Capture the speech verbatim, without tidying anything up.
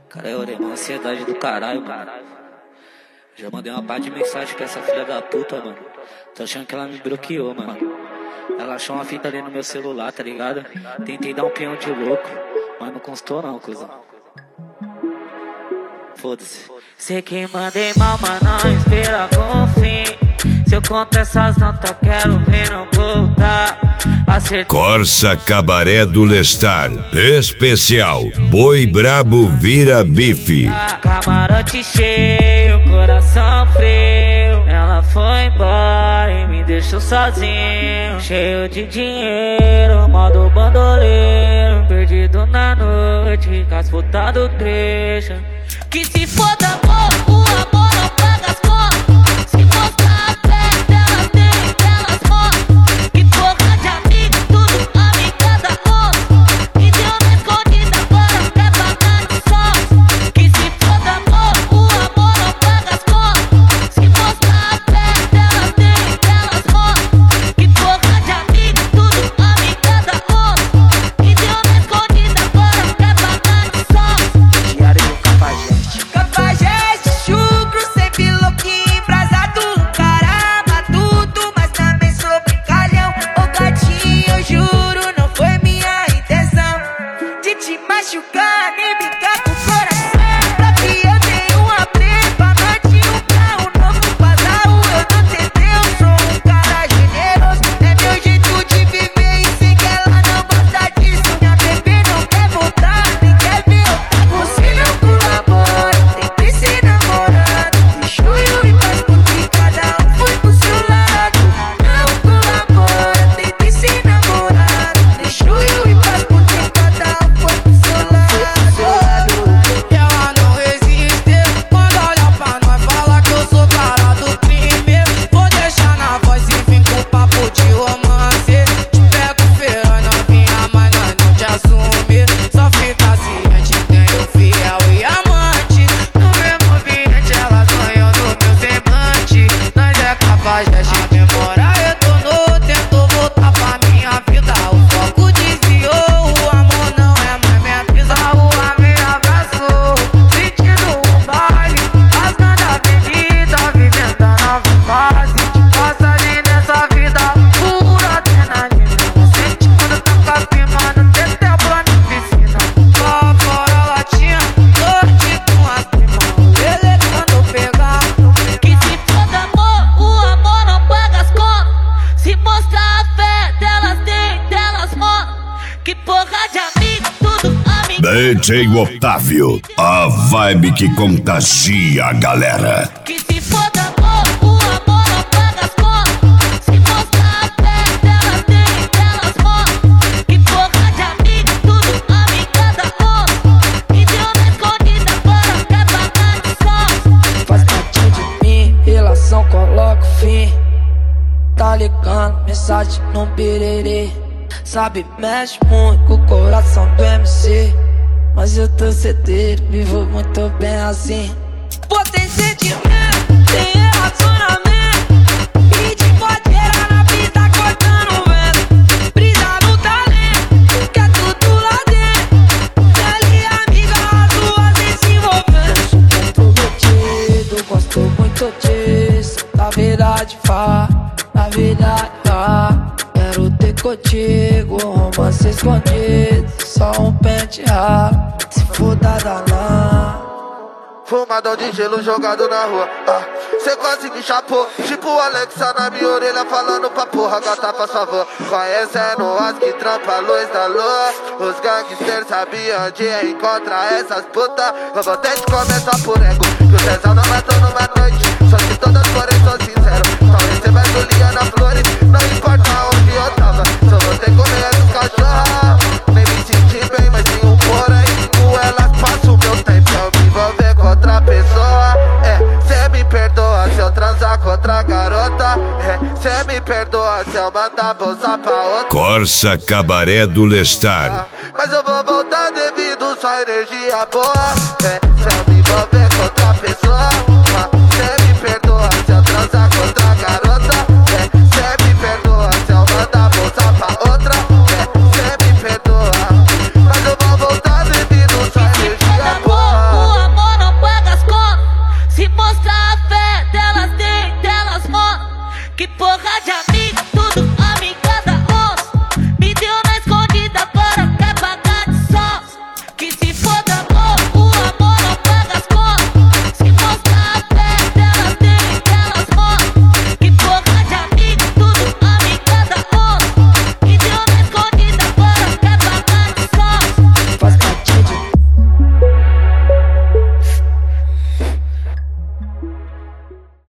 Cara, eu orei uma ansiedade do caralho, mano. Já mandei uma parte de mensagem pra essa filha da puta, mano. Tô achando que ela me bloqueou, mano. Ela achou uma fita ali no meu celular, tá ligado? Tentei dar um peão de louco, mas não constou não, cuzão. Foda-se. Sei que mandei mal, mas não espera com fim. Se eu conto essas notas, quero ver não voltar. Acertei. Corsa Cabaré do Lestar. Especial Boi Brabo vira bife. Camarote cheio, coração frio. Ela foi embora e me deixou sozinho. Cheio de dinheiro, modo bandoleiro. Perdido na noite, com as putas do trecho. Que se foda amor, o amor não paga as contas. Se mostrar a fé delas, tem delas mortas. Que porra de amigo, tudo amiga da outra. E deu na escondida, agora quer pagar de sócio. Que se foda amor, o amor não paga as contas. Se mostrar a fé delas, tem delas mortas. Que porra de amigo, tudo amiga da outra. E deu na escondida, agora quer pagar de sócio. Diário do Cafajeste. Cafajeste, chucro, sempre louquinho, embrasado, caramba, tudo, mas também sou brincalhão. Ô gatinho, eu juro, não foi minha intenção de te machucar, nem brincar com o coração. Pra que eu tenha uma prepa, mande um carro novo, casal, eu não tentei, eu sou um cara generoso. É meu jeito de viver e sei que ela não gosta disso. Minha bebê não quer voltar, nem quer ver eu tá com você, não colabora. Sempre se namorando, deixou eu ir pras porque cada um foi pro seu lado. Não colabora, tentei se namorando, deixou eu ir pras porque cada um foi pro seu lado. E ela não resiste quando olha pra nós, fala que eu sou cara do crime. Vou deixar na voz e vim com papo de romance. Te pego feia, novinha, mas nós não te assume. Só fica ciente, tenho fiel e amante. No mesmo ambiente ela sonhou no meu semblante. Nós é Cafajeste, demora, retornou, tentou voltar pra minha vida. O foco desviou, o amor não é mais minha brisa. A rua me abraçou, sentindo um baile, rasgando a avenida, vivendo a nova fase de passagem nessa vida. Pura adrenalina, sente quando tá capimando, tem tempo na piscina. Lá fora latinha, noite com as primas, elegando pegar. Que se foda amor, o amor não paga as contas. Se mostrar a fé delas, tem delas mortas. Que porra de amigo, tudo amigo. D J Otávio, a vibe que contagia a galera. Que se foda amor, o amor não paga as contas. Se mostrar a fé delas, tem delas mortas. Que porra de amigo, tudo amiga da outra. E deu na escondida, agora quer pagar de sócio. Faz parte de mim, relação coloca o fim. Tá ligando, mensagem no birerê. Sabe, mexe muito com o coração do M C. Mas eu tô certeiro, vivo muito bem assim. Pô, tem sentimento, tem relacionamento. E de bodeira na pista cortando o vento. Brisa no talento, que é tudo lá dentro. Pele e amiga, as duas vem se envolvendo. Eu sou comprometido, gosto muito disso. Na verdade, vá, na verdade, vá. Quero ter contigo, romance escondido. Só um pente raro, se foda danar. Fumadão de gelo jogado na rua, ah, cê quase me chapou. Tipo o Alexa na minha orelha falando pra porra, gata faz favor. Conhecendo as que trampa a luz da lua. Os gangsters sabiam onde encontrar essas putas. Eu vou ter de começar por ego, que o Zezão não matou numa noite. Só que todas forem, sou sincero. Só recebendo Liana Flores, não importa onde eu tava. Só vou ter que comer essas cachorras. Nem me senti bem, mas tem um porém. Com elas passo o meu tempo, eu me envolver com outra pessoa. É, cê me perdoa se eu transar com outra garota. É, cê me perdoa se eu mandar bolsa pra outra. Corsa Cabaré do Lestar. Mas eu vou voltar devido só energia boa. É, se eu me envolver com outra pessoa.